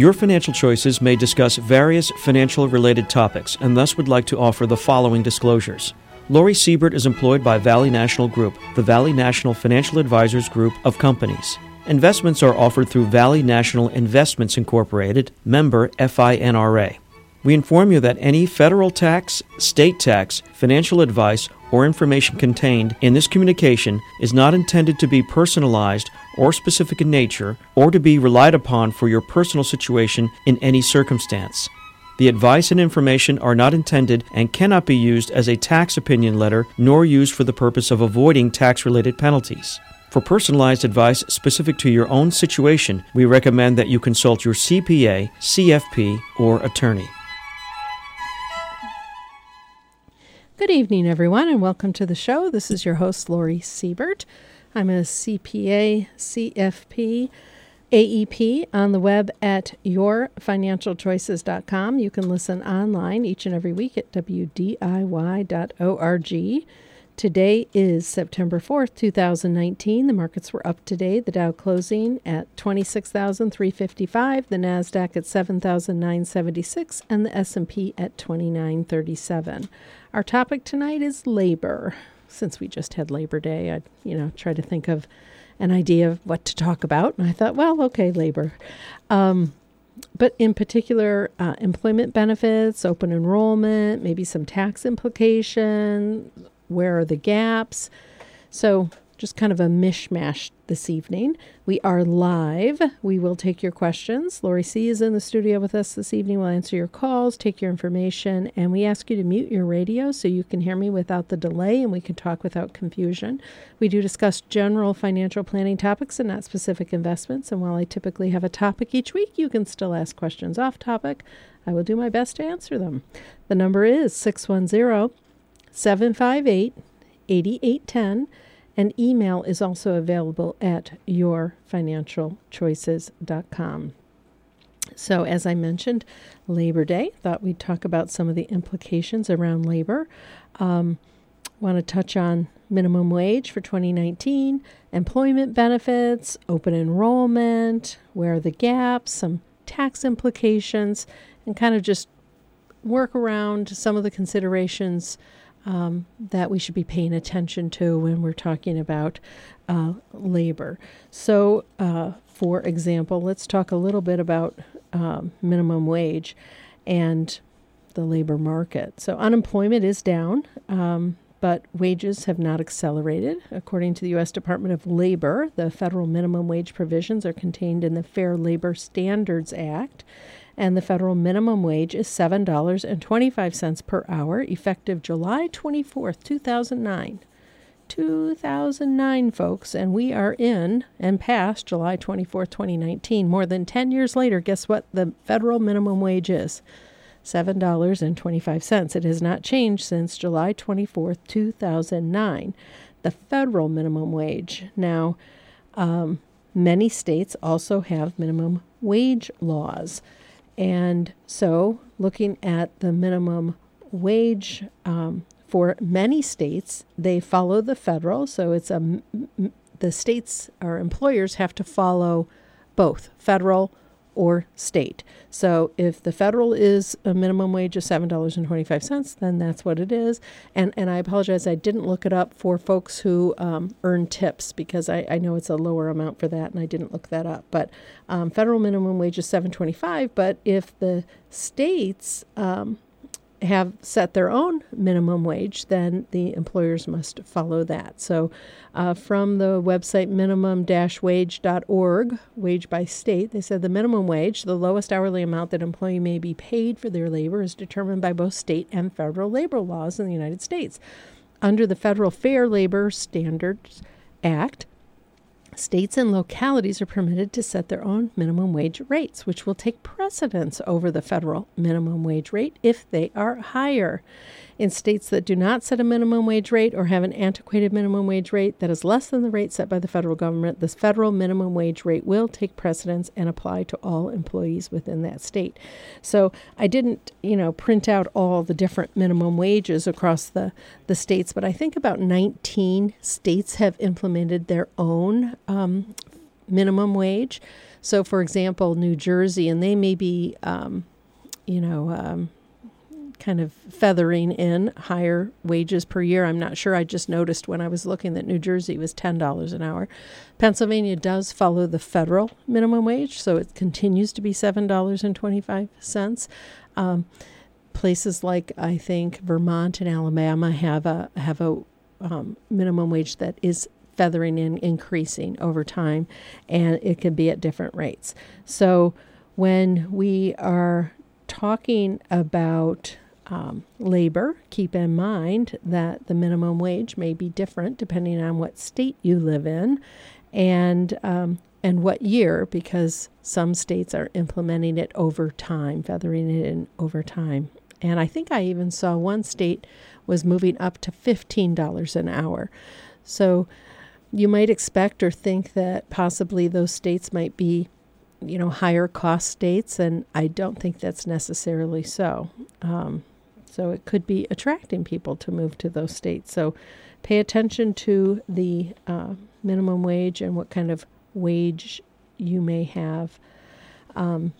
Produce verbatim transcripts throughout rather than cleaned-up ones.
Your Financial Choices may discuss various financial-related topics and thus would like to offer the following disclosures. Lori Siebert is employed by Valley National Group, the Valley National Financial Advisors Group of companies. Investments are offered through Valley National Investments Incorporated, member FINRA. We inform you that any federal tax, state tax, financial advice, or information contained in this communication is not intended to be personalized or specific in nature or to be relied upon for your personal situation in any circumstance. The advice and information are not intended and cannot be used as a tax opinion letter nor used for the purpose of avoiding tax-related penalties. For personalized advice specific to your own situation, we recommend that you consult your C P A, C F P, or attorney. Good evening, everyone, and welcome to the show. This is your host, Lori Siebert. I'm a C P A, C F P, A E P on the web at your financial choices dot com. You can listen online each and every week at w d i y dot org. Today is September fourth, two thousand nineteen. The markets were up today. The Dow closing at twenty-six thousand three hundred fifty-five, the NASDAQ at seven thousand nine hundred seventy-six, and the S and P at twenty-nine thirty-seven. Our topic tonight is labor. Since we just had Labor Day, I, you know, try to think of an idea of what to talk about, and I thought, well, okay, labor. Um, but in particular, uh, employment benefits, open enrollment, maybe some tax implication. Where are the gaps? So just kind of a mishmash this evening. We are live. We will take your questions. Lori C. is in the studio with us this evening. We'll answer your calls, take your information, and we ask you to mute your radio so you can hear me without the delay and we can talk without confusion. We do discuss general financial planning topics and not specific investments. And while I typically have a topic each week, you can still ask questions off topic. I will do my best to answer them. The number is six one zero, seven five eight, eight eight one zero, and email is also available at your financial choices dot com. So as I mentioned, Labor Day, thought we'd talk about some of the implications around labor. Um, want to touch on minimum wage for twenty nineteen, employment benefits, open enrollment, where are the gaps, some tax implications, and kind of just work around some of the considerations Um, that we should be paying attention to when we're talking about uh, labor. So, uh, for example, let's talk a little bit about um, minimum wage and the labor market. So unemployment is down, um, but wages have not accelerated. According to the U S Department of Labor, the federal minimum wage provisions are contained in the Fair Labor Standards Act, and the federal minimum wage is seven dollars and twenty-five cents per hour, effective July twenty-fourth, two thousand nine. two thousand nine, folks, and we are in and past July twenty-fourth, twenty nineteen. More than ten years later, guess what the federal minimum wage is? seven dollars and twenty-five cents. It has not changed since July twenty-fourth, two thousand nine. The federal minimum wage. Now, um, many states also have minimum wage laws. And so looking at the minimum wage um, for many states, they follow the federal. So it's a, the states or employers have to follow both federal or state. So if the federal is a minimum wage of seven dollars and twenty-five cents, then that's what it is. And and I apologize, I didn't look it up for folks who um, earn tips because I, I know it's a lower amount for that and I didn't look that up. But um, federal minimum wage is seven dollars and twenty-five cents, but if the states um, have set their own minimum wage, then the employers must follow that. So uh, from the website minimum dash wage dot org, wage by state, they said the minimum wage, the lowest hourly amount that employee may be paid for their labor, is determined by both state and federal labor laws in the United States. Under the Federal Fair Labor Standards Act, states and localities are permitted to set their own minimum wage rates, which will take precedence over the federal minimum wage rate if they are higher. In states that do not set a minimum wage rate or have an antiquated minimum wage rate that is less than the rate set by the federal government, this federal minimum wage rate will take precedence and apply to all employees within that state. So I didn't, you know, print out all the different minimum wages across the, the states, but I think about nineteen states have implemented their own um, minimum wage. So, for example, New Jersey, and they may be, um, you know, um, kind of feathering in higher wages per year. I'm not sure. I just noticed when I was looking that New Jersey was ten dollars an hour. Pennsylvania does follow the federal minimum wage, so it continues to be seven dollars and twenty-five cents. Um, places like, I think, Vermont and Alabama have a have a um, minimum wage that is feathering in, increasing over time, and it can be at different rates. So when we are talking about um, labor, keep in mind that the minimum wage may be different depending on what state you live in and um, and what year, because some states are implementing it over time, feathering it in over time. And I think I even saw one state was moving up to fifteen dollars an hour. So you might expect or think that possibly those states might be, you know, higher cost states, and I don't think that's necessarily so. Um, so it could be attracting people to move to those states. So pay attention to the uh, minimum wage and what kind of wage you may have um,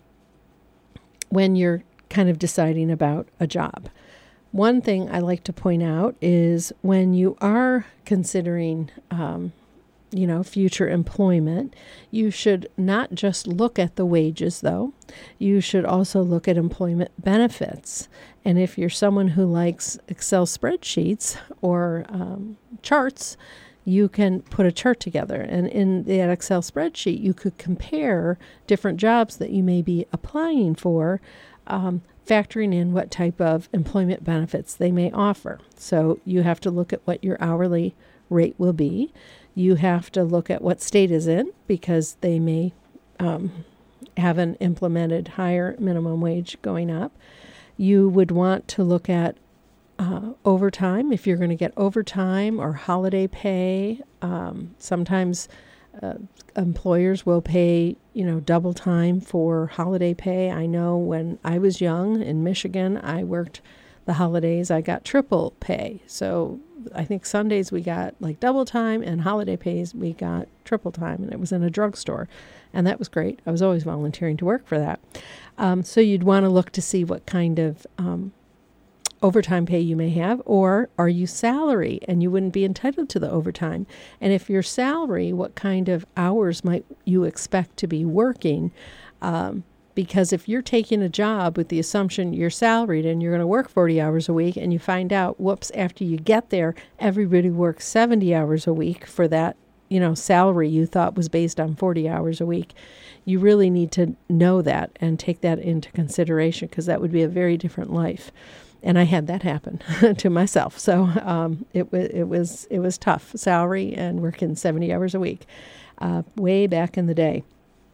when you're kind of deciding about a job. One thing I like to point out is when you are considering um, you know, future employment, you should not just look at the wages, though. You should also look at employment benefits. And if you're someone who likes Excel spreadsheets or um, charts, you can put a chart together. And in that Excel spreadsheet, you could compare different jobs that you may be applying for, um, factoring in what type of employment benefits they may offer. So you have to look at what your hourly rate will be. You have to look at what state is in, because they may um, have an implemented higher minimum wage going up. You would want to look at uh, overtime, if you're going to get overtime or holiday pay. Um, sometimes uh, employers will pay, you know, double time for holiday pay. I know when I was young in Michigan, I worked the holidays, I got triple pay. So I think Sundays we got like double time, and holiday pays we got triple time, and it was in a drugstore, and that was great. I was always volunteering to work for that. Um, so you'd want to look to see what kind of um, overtime pay you may have, or are you salary and you wouldn't be entitled to the overtime? And if you're salary, what kind of hours might you expect to be working? Um, Because if you're taking a job with the assumption you're salaried and you're going to work forty hours a week, and you find out, whoops, after you get there, everybody works seventy hours a week for that, you know, salary you thought was based on forty hours a week, you really need to know that and take that into consideration, because that would be a very different life. And I had that happen to myself. So um, it, w- it was it was tough, salary and working seventy hours a week, uh, way back in the day.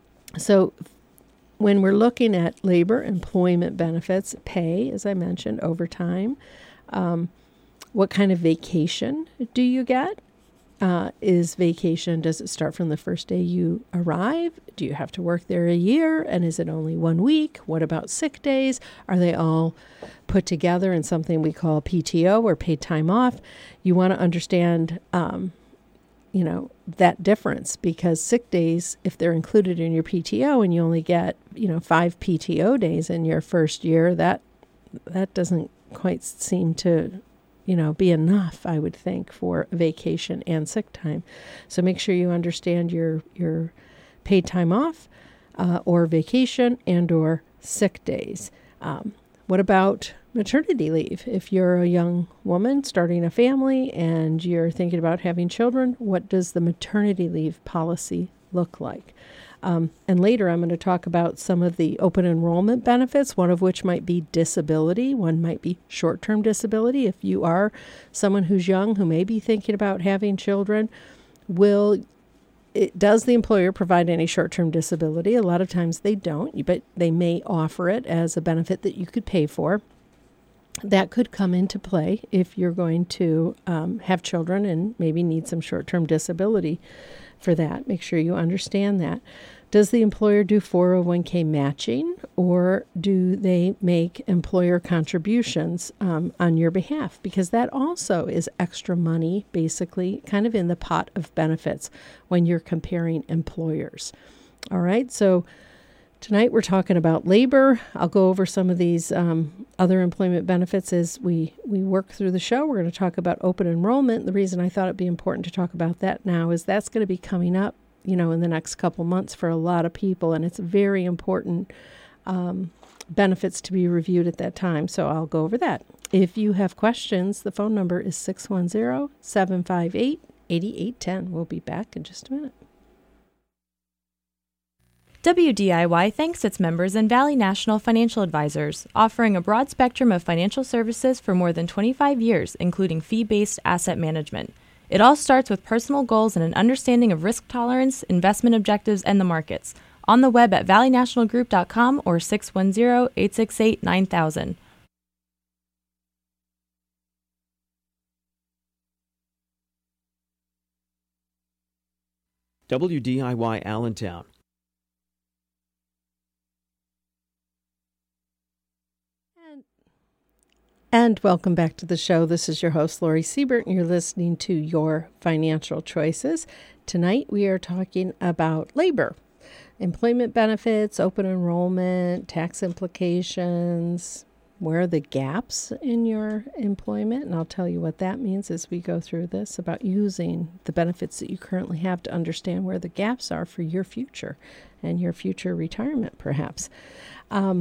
So when we're looking at labor, employment benefits, pay, as I mentioned, overtime, um, what kind of vacation do you get? Uh, is vacation, does it start from the first day you arrive? Do you have to work there a year? And is it only one week? What about sick days? Are they all put together in something we call P T O, or paid time off? You want to understand um, you know, that difference, because sick days, if they're included in your P T O and you only get, you know, five P T O days in your first year, that that doesn't quite seem to, you know, be enough, I would think, for vacation and sick time. So make sure you understand your your paid time off uh, or vacation and or sick days. Um, what about maternity leave? If you're a young woman starting a family and you're thinking about having children, what does the maternity leave policy look like? Um, and later I'm going to talk about some of the open enrollment benefits, one of which might be disability, one might be short-term disability. If you are someone who's young who may be thinking about having children, will it, does the employer provide any short-term disability? A lot of times they don't, but they may offer it as a benefit that you could pay for. That could come into play if you're going to um, have children and maybe need some short-term disability for that. Make sure you understand that. Does the employer do four oh one k matching, or do they make employer contributions um, on your behalf? Because that also is extra money, basically, kind of in the pot of benefits when you're comparing employers. All right, so tonight we're talking about labor. I'll go over some of these um, other employment benefits as we, we work through the show. We're going to talk about open enrollment. The reason I thought it'd be important to talk about that now is that's going to be coming up, you know, in the next couple months for a lot of people, and it's very important um, benefits to be reviewed at that time. So I'll go over that. If you have questions, the phone number is six one zero, seven five eight, eight eight one zero. We'll be back in just a minute. W D I Y thanks its members and Valley National Financial Advisors, offering a broad spectrum of financial services for more than twenty-five years, including fee-based asset management. It all starts with personal goals and an understanding of risk tolerance, investment objectives, and the markets. On the web at valley national group dot com or six one zero, eight six eight, nine thousand. W D I Y Allentown. And welcome back to the show. This is your host, Lori Siebert, and you're listening to Your Financial Choices. Tonight, we are talking about labor, employment benefits, open enrollment, tax implications, where are the gaps in your employment, and I'll tell you what that means as we go through this, about using the benefits that you currently have to understand where the gaps are for your future and your future retirement, perhaps. Um,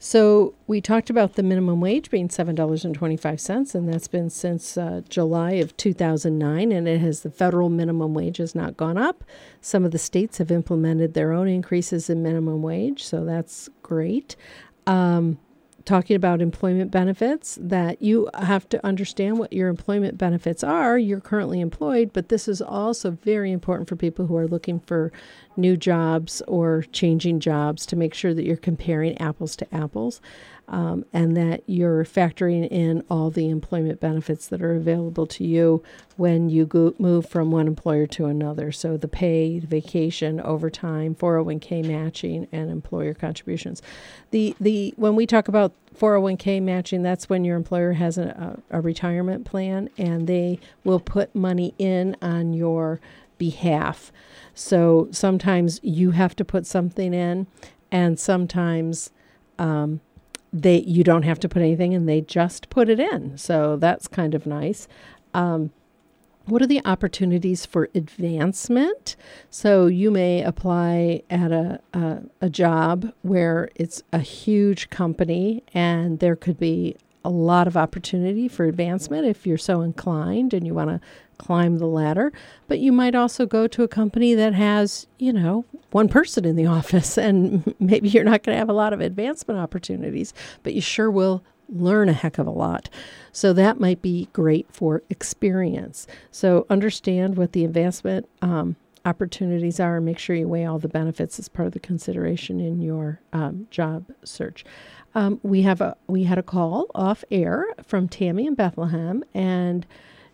so we talked about the minimum wage being seven dollars and twenty-five cents, and that's been since uh, July of two thousand nine, and it has the federal minimum wage has not gone up. Some of the states have implemented their own increases in minimum wage, so that's great. Um, talking about employment benefits, that you have to understand what your employment benefits are. You're currently employed, but this is also very important for people who are looking for new jobs or changing jobs, to make sure that you're comparing apples to apples, um, and that you're factoring in all the employment benefits that are available to you when you go, move from one employer to another. So the pay, the vacation, overtime, four oh one k matching, and employer contributions. The the when we talk about four oh one k matching, that's when your employer has a, a, a retirement plan, and they will put money in on your behalf. So sometimes you have to put something in, and sometimes um, they you don't have to put anything, and they just put it in. So that's kind of nice. Um, what are the opportunities for advancement? So you may apply at a, a a job where it's a huge company, and there could be a lot of opportunity for advancement if you're so inclined and you want to climb the ladder. But you might also go to a company that has, you know, one person in the office, and maybe you're not going to have a lot of advancement opportunities, but you sure will learn a heck of a lot. So that might be great for experience. So understand what the advancement um, opportunities are, and make sure you weigh all the benefits as part of the consideration in your um, job search. Um, we have a we had a call off air from Tammy in Bethlehem, and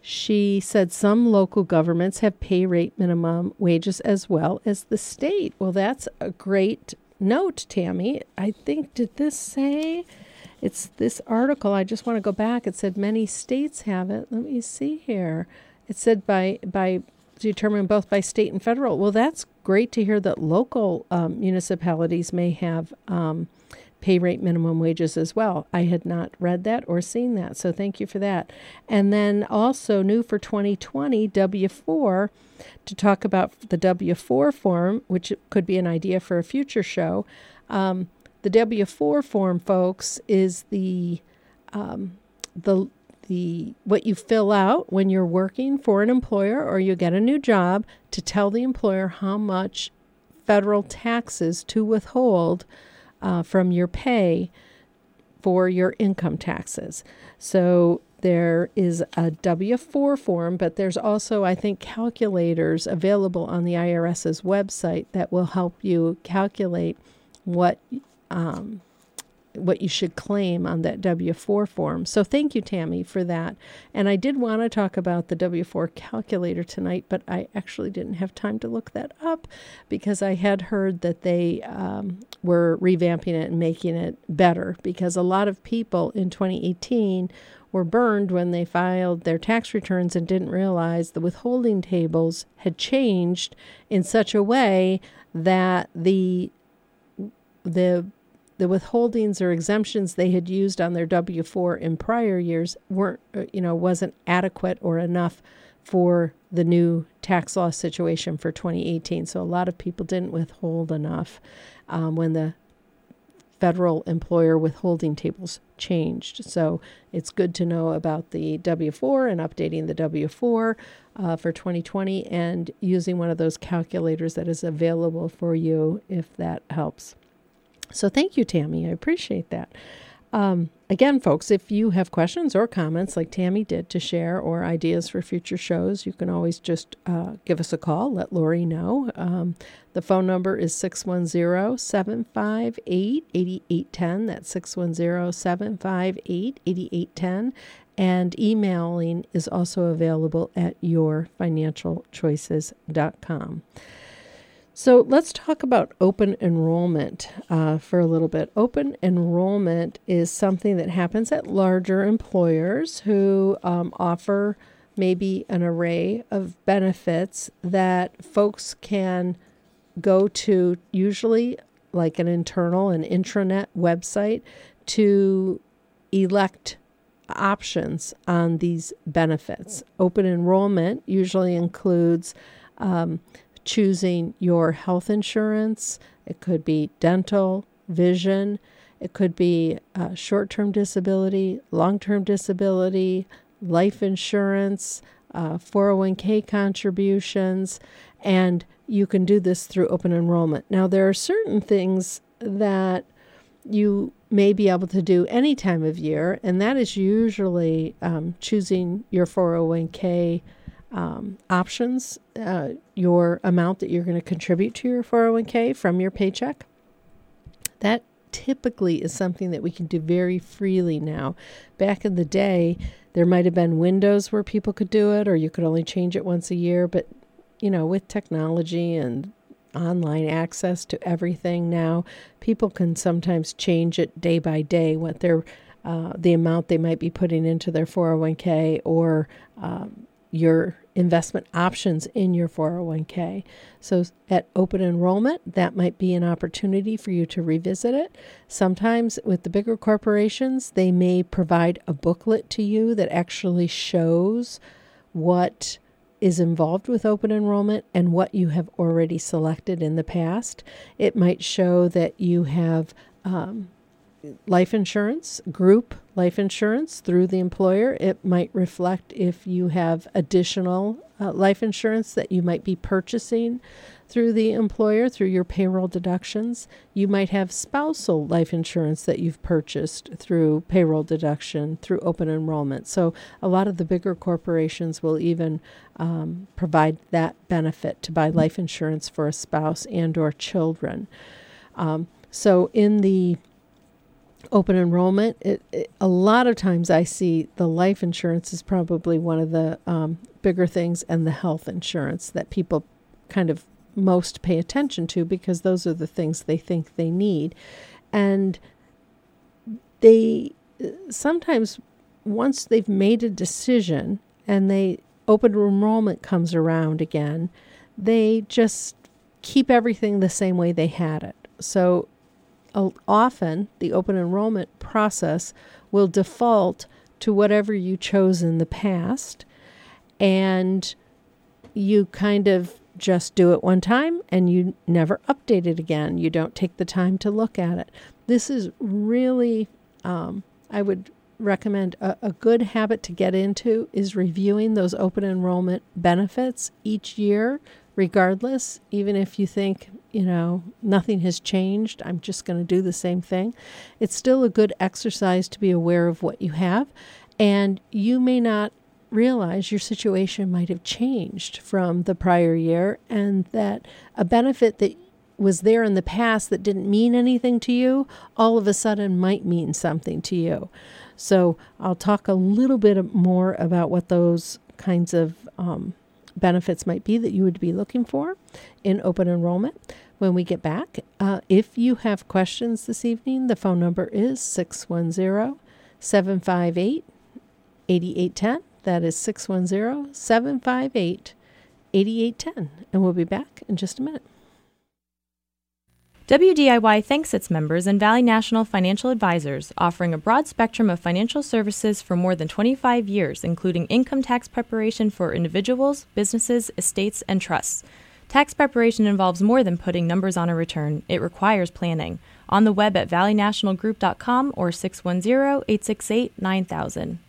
she said some local governments have pay rate minimum wages as well as the state. Well, that's a great note, Tammy. I think, did this say, it's this article, I just want to go back. It said many states have it. Let me see here. It said by by determined both by state and federal. Well, that's great to hear that local um, municipalities may have um, pay rate minimum wages as well. I had not read that or seen that, so thank you for that. And then also new for twenty twenty, W four, to talk about the W four form, which could be an idea for a future show. Um, the W four form, folks, is the um, the the what you fill out when you're working for an employer or you get a new job, to tell the employer how much federal taxes to withhold Uh, from your pay for your income taxes. So there is a W four form, but there's also, I think, calculators available on the IRS's website that will help you calculate what um, what you should claim on that W four form. So thank you, Tammy, for that. And I did want to talk about the W four calculator tonight, but I actually didn't have time to look that up because I had heard that they um, were revamping it and making it better, because a lot of people in twenty eighteen were burned when they filed their tax returns and didn't realize the withholding tables had changed in such a way that the the the withholdings or exemptions they had used on their W four in prior years weren't, you know, wasn't adequate or enough for the new tax law situation for twenty eighteen. So a lot of people didn't withhold enough um, when the federal employer withholding tables changed. So it's good to know about the W four and updating the W four uh, for twenty twenty and using one of those calculators that is available for you if that helps. So thank you, Tammy. I appreciate that. Um, again, folks, if you have questions or comments like Tammy did to share, or ideas for future shows, you can always just uh, give us a call. Let Lori know. Um, the phone number is six one zero, seven five eight, eight eight one zero. That's six one zero, seven five eight, eight eight one zero. And emailing is also available at your financial choices dot com. So let's talk about open enrollment uh, for a little bit. Open enrollment is something that happens at larger employers who um, offer maybe an array of benefits that folks can go to, usually like an internal and intranet website, to elect options on these benefits. Open enrollment usually includes um, choosing your health insurance. It could be dental, vision. It could be uh, short-term disability, long-term disability, life insurance, uh, four oh one k contributions, and you can do this through open enrollment. Now, there are certain things that you may be able to do any time of year, and that is usually um, choosing your four oh one k Um, options, uh, your amount that you're going to contribute to your four oh one k from your paycheck. That typically is something that we can do very freely now. Back in the day, there might have been windows where people could do it, or you could only change it once a year. But, you know, with technology and online access to everything now, people can sometimes change it day by day, what their uh, the amount they might be putting into their four oh one k, or um, your investment options in your four oh one k. So at open enrollment, that might be an opportunity for you to revisit it. Sometimes with the bigger corporations, they may provide a booklet to you that actually shows what is involved with open enrollment and what you have already selected in the past. It might show that you have um, life insurance, group life insurance through the employer. It might reflect if you have additional uh, life insurance that you might be purchasing through the employer, through your payroll deductions. You might have spousal life insurance that you've purchased through payroll deduction, through open enrollment. So a lot of the bigger corporations will even um, provide that benefit to buy life insurance for a spouse and or children. Um, so in the open enrollment, it, it, a lot of times I see the life insurance is probably one of the um, bigger things, and the health insurance that people kind of most pay attention to, because those are the things they think they need. And they sometimes, once they've made a decision and they open enrollment comes around again, they just keep everything the same way they had it. So often the open enrollment process will default to whatever you chose in the past, and you kind of just do it one time and you never update it again. You don't take the time to look at it. This is really, um, I would recommend a, a good habit to get into is reviewing those open enrollment benefits each year, regardless, even if you think, you know, nothing has changed, I'm just going to do the same thing. It's still a good exercise to be aware of what you have, and you may not realize your situation might have changed from the prior year, and that a benefit that was there in the past that didn't mean anything to you, all of a sudden might mean something to you. So I'll talk a little bit more about what those kinds of um, benefits might be that you would be looking for in open enrollment when we get back. Uh, if you have questions this evening, the phone number is six one zero, seven five eight, eight eight one zero. That is six one zero, seven five eight, eight eight one zero. And we'll be back in just a minute. W D I Y thanks its members and Valley National Financial Advisors, offering a broad spectrum of financial services for more than twenty-five years, including income tax preparation for individuals, businesses, estates, and trusts. Tax preparation involves more than putting numbers on a return. It requires planning. On the web at valley national group dot com or six one zero, eight six eight, nine thousand.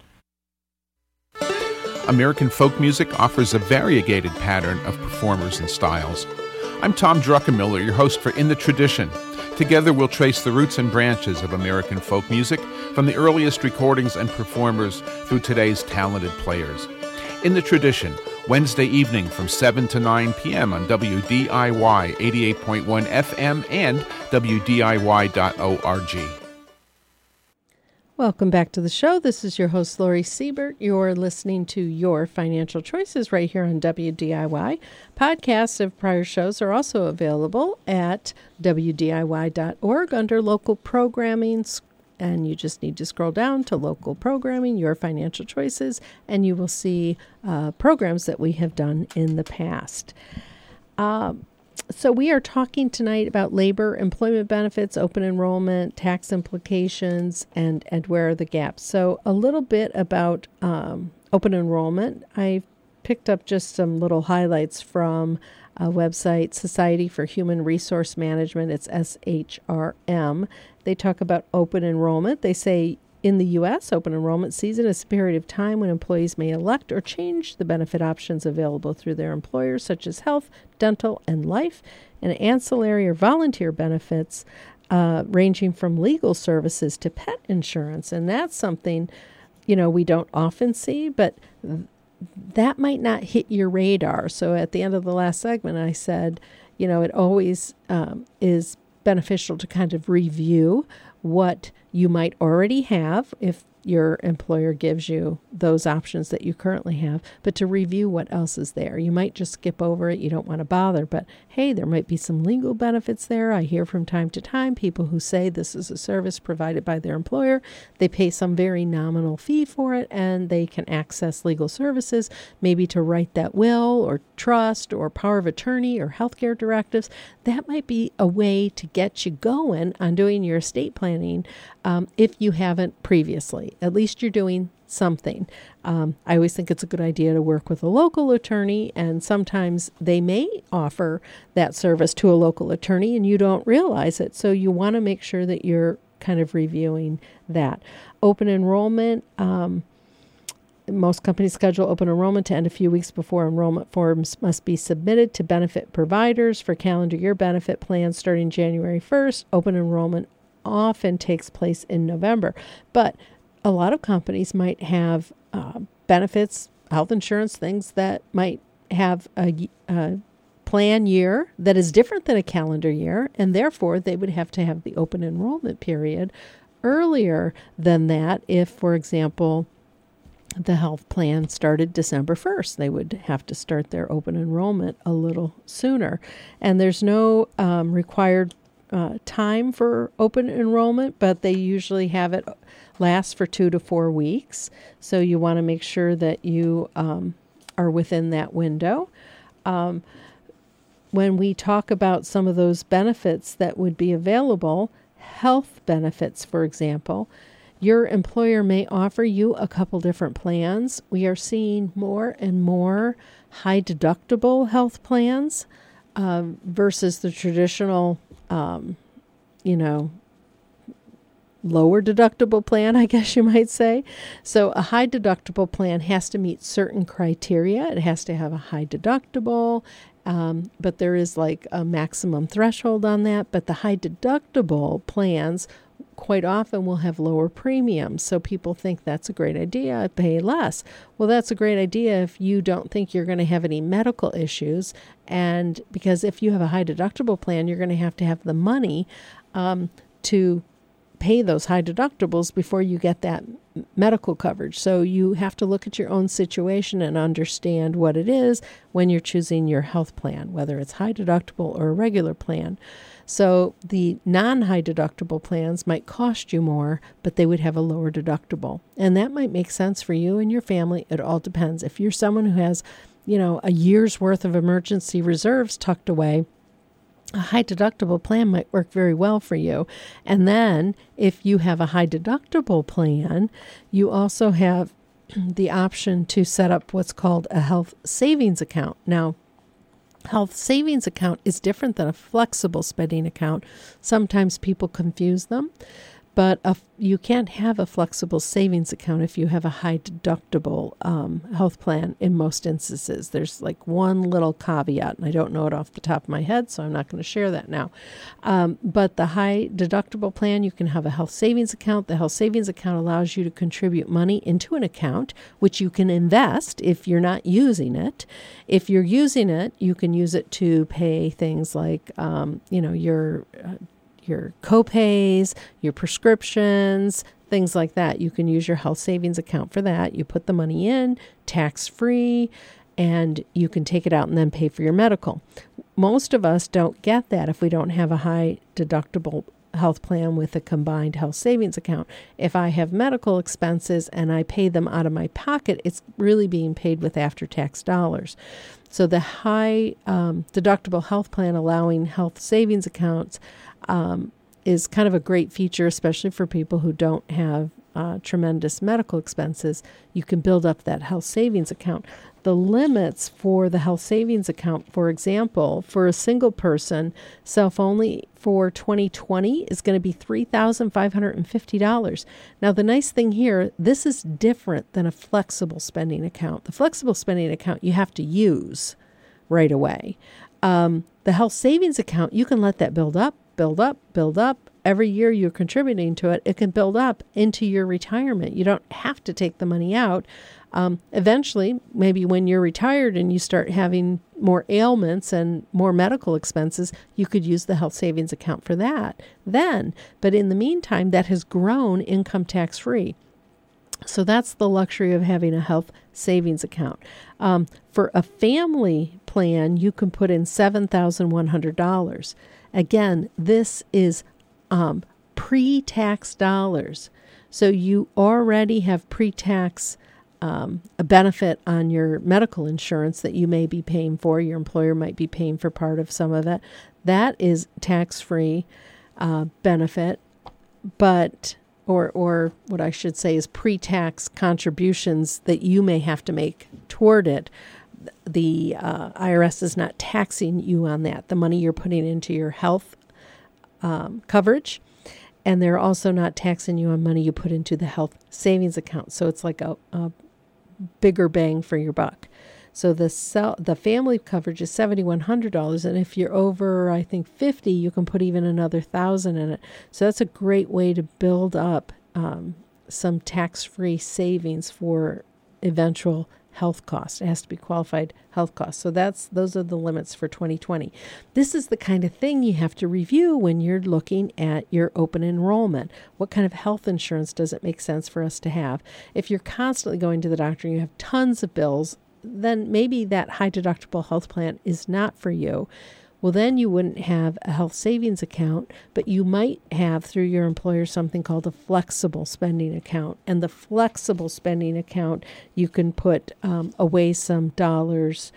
American folk music offers a variegated pattern of performers and styles. I'm Tom Druckenmiller, your host for In the Tradition. Together we'll trace the roots and branches of American folk music from the earliest recordings and performers through today's talented players. In the Tradition, Wednesday evening from seven to nine p.m. on W D I Y eighty-eight point one F M and W D I Y dot org. Welcome back to the show. This is your host, Lori Siebert. You're listening to Your Financial Choices right here on W D I Y. Podcasts of prior shows are also available at W D I Y dot org under local programming. And you just need to scroll down to local programming, Your Financial Choices, and you will see uh, programs that we have done in the past. Um, So we are talking tonight about labor, employment benefits, open enrollment, tax implications, and, and where are the gaps. So a little bit about um, open enrollment. I picked up just some little highlights from a website, Society for Human Resource Management. It's S H R M. They talk about open enrollment. They say in the U S, open enrollment season is a period of time when employees may elect or change the benefit options available through their employers, such as health, dental, and life, and ancillary or volunteer benefits uh, ranging from legal services to pet insurance. And that's something, you know, we don't often see, but th- that might not hit your radar. So at the end of the last segment, I said, you know, it always um, is beneficial to kind of review what you might already have if your employer gives you those options that you currently have, but to review what else is there. You might just skip over it. You don't want to bother, but hey, there might be some legal benefits there. I hear from time to time people who say this is a service provided by their employer. They pay some very nominal fee for it, and they can access legal services, maybe to write that will or trust or power of attorney or healthcare directives. That might be a way to get you going on doing your estate planning um, if you haven't previously. At least you're doing something. Um, I always think it's a good idea to work with a local attorney, and sometimes they may offer that service to a local attorney and you don't realize it. So you want to make sure that you're kind of reviewing that. Open enrollment, um, most companies schedule open enrollment to end a few weeks before enrollment forms must be submitted to benefit providers for calendar year benefit plans starting January first. Open enrollment often takes place in November, but a lot of companies might have uh, benefits, health insurance, things that might have a, a plan year that is different than a calendar year, and therefore they would have to have the open enrollment period earlier than that. If, for example, the health plan started December first, they would have to start their open enrollment a little sooner. And there's no um, required uh, time for open enrollment, but they usually have it last for two to four weeks. So you want to make sure that you um, are within that window. Um, when we talk about some of those benefits that would be available, health benefits, for example, your employer may offer you a couple different plans. We are seeing more and more high deductible health plans uh, versus the traditional, um, you know, lower deductible plan, I guess you might say. So a high deductible plan has to meet certain criteria. It has to have a high deductible, um, but there is like a maximum threshold on that. But the high deductible plans quite often will have lower premiums. So people think that's a great idea, pay less. Well, that's a great idea if you don't think you're going to have any medical issues. And because if you have a high deductible plan, you're going to have to have the money um, to pay those high deductibles before you get that medical coverage. So you have to look at your own situation and understand what it is when you're choosing your health plan, whether it's high deductible or a regular plan. So the non-high deductible plans might cost you more, but they would have a lower deductible. And that might make sense for you and your family. It all depends. If you're someone who has, you know, a year's worth of emergency reserves tucked away, a high deductible plan might work very well for you. And then if you have a high deductible plan, you also have the option to set up what's called a health savings account. Now, health savings account is different than a flexible spending account. Sometimes people confuse them, but a, you can't have a flexible savings account if you have a high deductible um, health plan in most instances. There's like one little caveat, and I don't know it off the top of my head, so I'm not going to share that now. Um, but the high deductible plan, you can have a health savings account. The health savings account allows you to contribute money into an account, which you can invest if you're not using it. If you're using it, you can use it to pay things like, um, you know, your uh, your co-pays, your prescriptions, things like that. You can use your health savings account for that. You put the money in, tax-free, and you can take it out and then pay for your medical. Most of us don't get that if we don't have a high deductible health plan with a combined health savings account. If I have medical expenses and I pay them out of my pocket, it's really being paid with after-tax dollars. So the high um, deductible health plan allowing health savings accounts um, is kind of a great feature, especially for people who don't have uh, tremendous medical expenses. You can build up that health savings account. The limits for the health savings account, for example, for a single person, self-only for twenty twenty is going to be three thousand five hundred fifty dollars. Now, the nice thing here, this is different than a flexible spending account. The flexible spending account you have to use right away. Um, the health savings account, you can let that build up, build up, build up. Every year you're contributing to it, it can build up into your retirement. You don't have to take the money out. Um, eventually, maybe when you're retired and you start having more ailments and more medical expenses, you could use the health savings account for that then. But in the meantime, that has grown income tax free. So that's the luxury of having a health savings account. Um, for a family plan, you can put in seven thousand one hundred dollars. Again, this is um, pre-tax dollars. So you already have pre-tax Um, a benefit on your medical insurance that you may be paying for. Your employer might be paying for part of some of it. That is tax-free uh, benefit, but or or what I should say is pre-tax contributions that you may have to make toward it. The uh, I R S is not taxing you on that, the money you're putting into your health um, coverage. And they're also not taxing you on money you put into the health savings account. So it's like a, a bigger bang for your buck. So the cell, the family coverage is seven thousand one hundred dollars. And if you're over, I think, fifty, you can put even another one thousand dollars in it. So that's a great way to build up um, some tax-free savings for eventual health costs. It has to be qualified health costs. So that's those are the limits for twenty twenty. This is the kind of thing you have to review when you're looking at your open enrollment. What kind of health insurance does it make sense for us to have? If you're constantly going to the doctor and you have tons of bills, then maybe that high deductible health plan is not for you. Well, then you wouldn't have a health savings account, but you might have through your employer something called a flexible spending account. And the flexible spending account, you can put um, away some dollars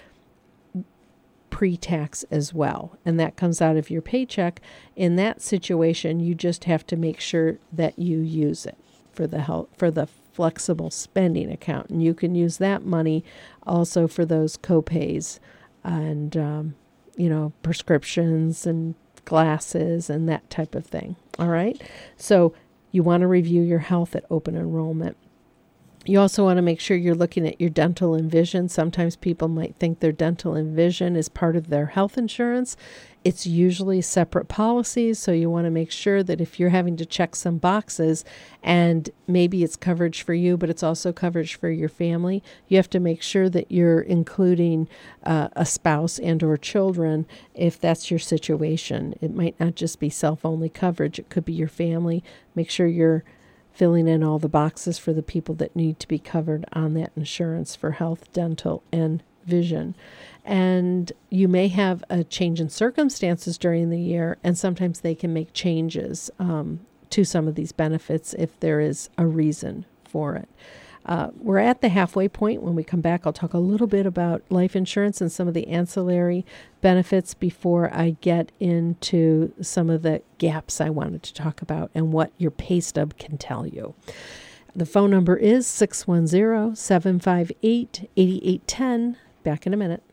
pre-tax as well. And that comes out of your paycheck. In that situation, you just have to make sure that you use it for the health, for the flexible spending account. And you can use that money also for those co-pays and um, you know, prescriptions and glasses and that type of thing. All right. So you want to review your health at open enrollment. You also want to make sure you're looking at your dental and vision. Sometimes people might think their dental and vision is part of their health insurance. It's usually separate policies, so you want to make sure that if you're having to check some boxes and maybe it's coverage for you, but it's also coverage for your family, you have to make sure that you're including uh, a spouse and or children if that's your situation. It might not just be self-only coverage. It could be your family. Make sure you're filling in all the boxes for the people that need to be covered on that insurance for health, dental, and vision. And you may have a change in circumstances during the year, and sometimes they can make changes um, to some of these benefits if there is a reason for it. Uh, we're at the halfway point. When we come back, I'll talk a little bit about life insurance and some of the ancillary benefits before I get into some of the gaps I wanted to talk about and what your pay stub can tell you. The phone number is six one zero, seven five eight, eight eight one zero. Back in a minute.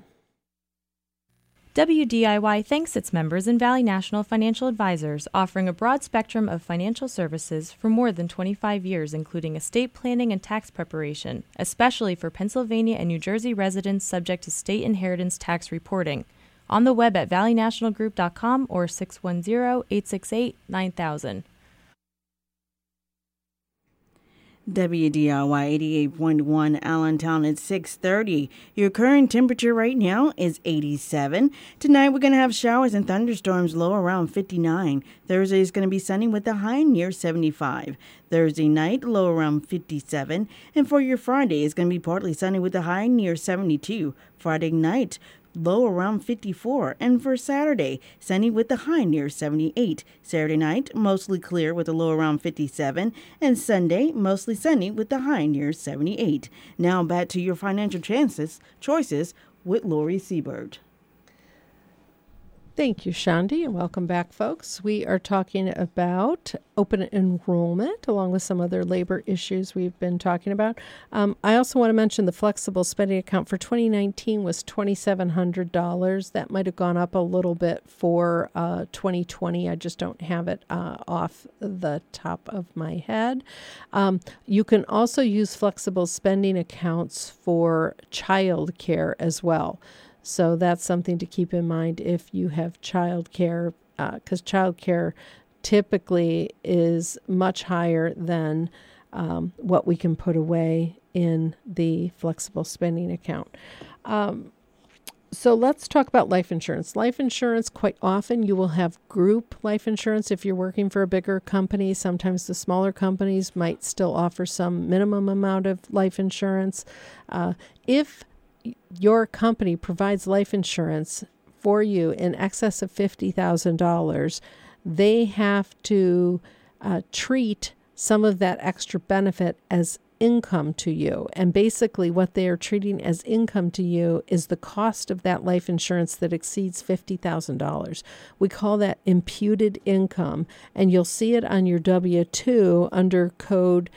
W D I Y thanks its members in Valley National Financial Advisors, offering a broad spectrum of financial services for more than twenty-five years, including estate planning and tax preparation, especially for Pennsylvania and New Jersey residents subject to state inheritance tax reporting. On the web at valley national group dot com or six one zero, eight six eight, nine thousand. W D I Y eighty-eight point one Allentown at six thirty. Your current temperature right now is eighty-seven. Tonight we're going to have showers and thunderstorms, low around fifty-nine. Thursday is going to be sunny with a high near seventy-five. Thursday night, low around fifty-seven. And for your Friday, it's going to be partly sunny with a high near seventy-two. Friday night, low around fifty-four. And for Saturday, sunny with a high near seventy-eight. Saturday night, mostly clear with a low around fifty-seven. And Sunday, mostly sunny with a high near seventy-eight. Now back to your financial chances, choices with Lori Siebert. Thank you, Shandi, and welcome back, folks. We are talking about open enrollment along with some other labor issues we've been talking about. Um, I also want to mention the flexible spending account for twenty nineteen was two thousand seven hundred dollars. That might have gone up a little bit for uh, twenty twenty. I just don't have it uh, off the top of my head. Um, you can also use flexible spending accounts for child care as well. So that's something to keep in mind if you have child care, because uh, child care typically is much higher than um, what we can put away in the flexible spending account. Um, so let's talk about life insurance. Life insurance, quite often you will have group life insurance if you're working for a bigger company. Sometimes the smaller companies might still offer some minimum amount of life insurance. Uh, if your company provides life insurance for you in excess of fifty thousand dollars, they have to uh, treat some of that extra benefit as income to you. And basically what they are treating as income to you is the cost of that life insurance that exceeds fifty thousand dollars. We call that imputed income, and you'll see it on your W two under code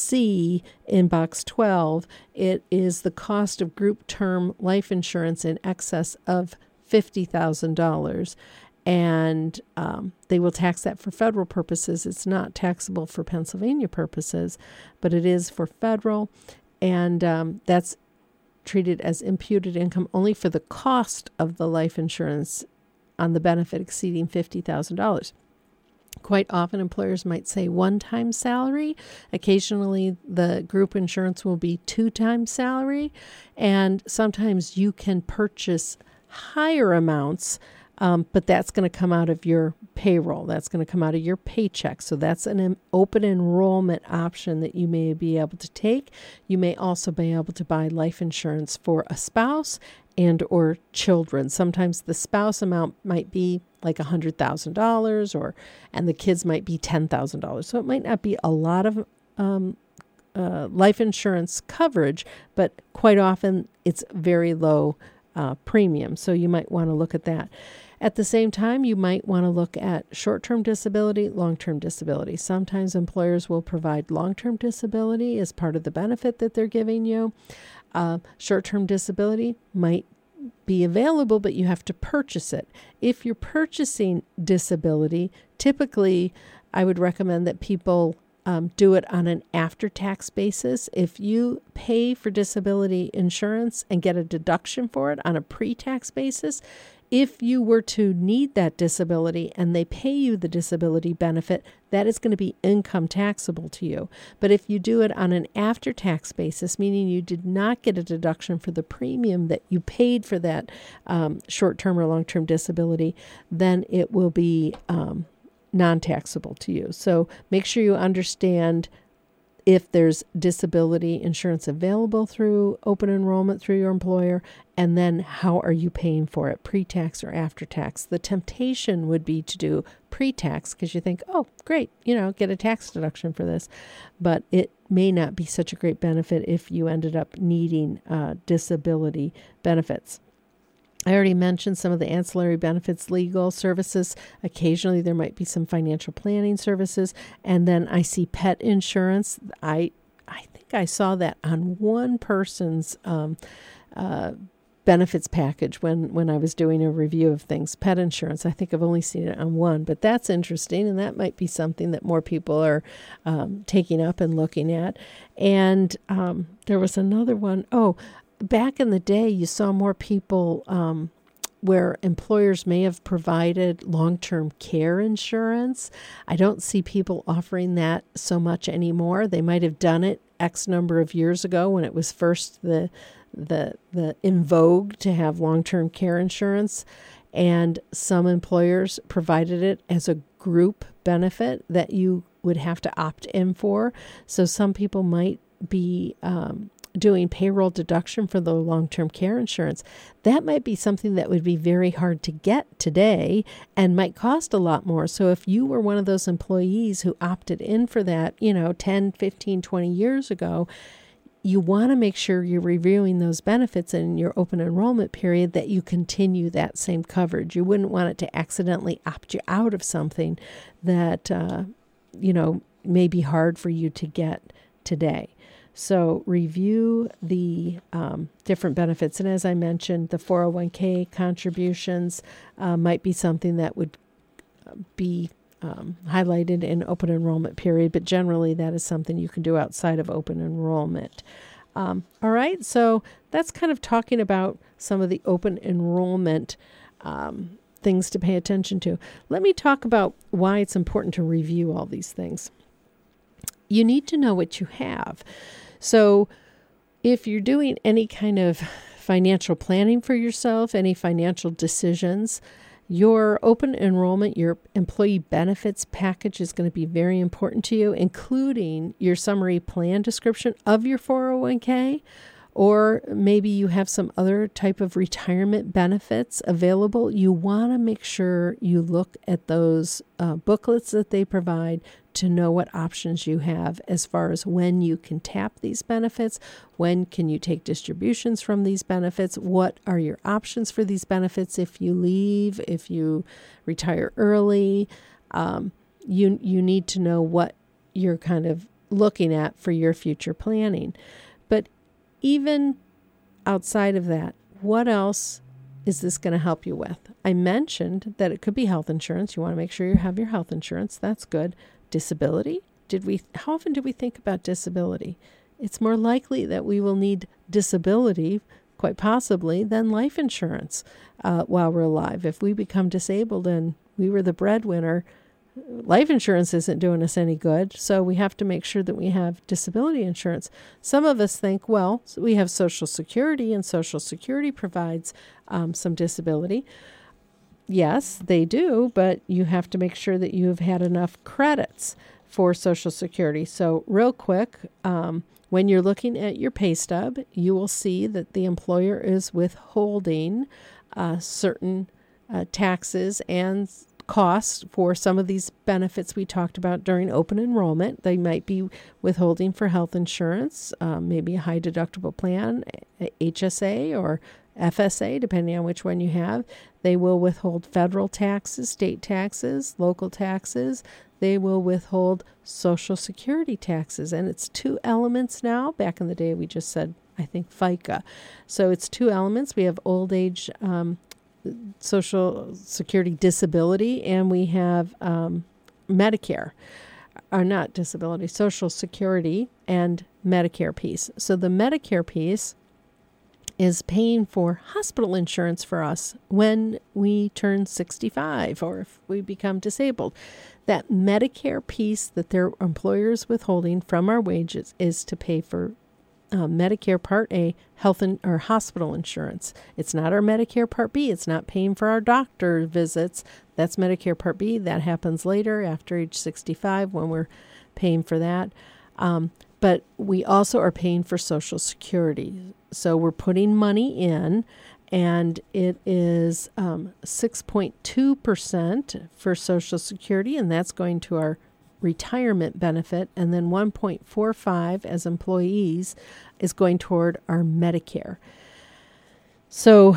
C in box twelve. It is the cost of group term life insurance in excess of fifty thousand dollars. And um, they will tax that for federal purposes. It's not taxable for Pennsylvania purposes, but it is for federal. And um, that's treated as imputed income only for the cost of the life insurance on the benefit exceeding fifty thousand dollars. Quite often employers might say one-time salary. Occasionally the group insurance will be two-time salary. And sometimes you can purchase higher amounts, um, but that's going to come out of your payroll. That's going to come out of your paycheck. So that's an open enrollment option that you may be able to take. You may also be able to buy life insurance for a spouse and or children. Sometimes the spouse amount might be like one hundred thousand dollars, or and the kids might be ten thousand dollars. So it might not be a lot of um, uh, life insurance coverage, but quite often it's very low uh, premium. So you might want to look at that. At the same time, you might want to look at short-term disability, long-term disability. Sometimes employers will provide long-term disability as part of the benefit that they're giving you. Uh, short-term disability might be available, but you have to purchase it. If you're purchasing disability, typically I would recommend that people um, do it on an after-tax basis. If you pay for disability insurance and get a deduction for it on a pre-tax basis, if you were to need that disability and they pay you the disability benefit, that is going to be income taxable to you. But if you do it on an after-tax basis, meaning you did not get a deduction for the premium that you paid for that um, short-term or long-term disability, then it will be um, non-taxable to you. So make sure you understand if there's disability insurance available through open enrollment through your employer, and then how are you paying for it, pre-tax or after-tax. The temptation would be to do pre-tax because you think, oh, great, you know, get a tax deduction for this. But it may not be such a great benefit if you ended up needing uh, disability benefits. I already mentioned some of the ancillary benefits, legal services. Occasionally there might be some financial planning services. And then I see pet insurance. I I think I saw that on one person's um, uh, benefits package when, when I was doing a review of things. Pet insurance, I think I've only seen it on one. But that's interesting, and that might be something that more people are um, taking up and looking at. And um, there was another one. Oh, back in the day, you saw more people um, where employers may have provided long-term care insurance. I don't see people offering that so much anymore. They might have done it X number of years ago when it was first the the the in vogue to have long-term care insurance, and some employers provided it as a group benefit that you would have to opt in for. So some people might be um, doing payroll deduction for the long-term care insurance. That might be something that would be very hard to get today and might cost a lot more. So if you were one of those employees who opted in for that, you know, ten, fifteen, twenty years ago, you want to make sure you're reviewing those benefits in your open enrollment period that you continue that same coverage. You wouldn't want it to accidentally opt you out of something that, uh, you know, may be hard for you to get today. So review the um, different benefits. And as I mentioned, the four oh one k contributions uh, might be something that would be um, highlighted in open enrollment period, but generally that is something you can do outside of open enrollment. Um, all right, so that's kind of talking about some of the open enrollment um, things to pay attention to. Let me talk about why it's important to review all these things. You need to know what you have. So if you're doing any kind of financial planning for yourself, any financial decisions, your open enrollment, your employee benefits package is going to be very important to you, including your summary plan description of your four oh one k, or maybe you have some other type of retirement benefits available. You want to make sure you look at those uh, booklets that they provide to know what options you have as far as when you can tap these benefits, when can you take distributions from these benefits, what are your options for these benefits if you leave, if you retire early. Um, you you need to know what you're kind of looking at for your future planning. But even outside of that, what else is this going to help you with? I mentioned that it could be health insurance. You want to make sure you have your health insurance. That's good. Disability? Did we? How often do we think about disability? It's more likely that we will need disability, quite possibly, than life insurance uh, while we're alive. If we become disabled and we were the breadwinner, life insurance isn't doing us any good, so we have to make sure that we have disability insurance. Some of us think, well, we have Social Security, and Social Security provides um, some disability. Yes, they do, but you have to make sure that you've had enough credits for Social Security. So real quick, um, when you're looking at your pay stub, you will see that the employer is withholding uh, certain uh, taxes and costs for some of these benefits we talked about during open enrollment. They might be withholding for health insurance, um, maybe a high deductible plan, H S A or F S A, depending on which one you have. They will withhold federal taxes, state taxes, local taxes. They will withhold Social Security taxes. And it's two elements now. Back in the day, we just said, I think, FICA. So it's two elements. We have old age um, Social Security disability, and we have um, Medicare. or not disability, Social Security and Medicare piece. So the Medicare piece is paying for hospital insurance for us when we turn sixty-five or if we become disabled. That Medicare piece that their employers withholding from our wages is to pay for uh, Medicare Part A health in, or hospital insurance. It's not our Medicare Part B. It's not paying for our doctor visits. That's Medicare Part B. That happens later after age sixty-five when we're paying for that. Um, but we also are paying for Social Security. So we're putting money in, and it is um, six point two percent for Social Security, and that's going to our retirement benefit, and then one point four five as employees is going toward our Medicare. So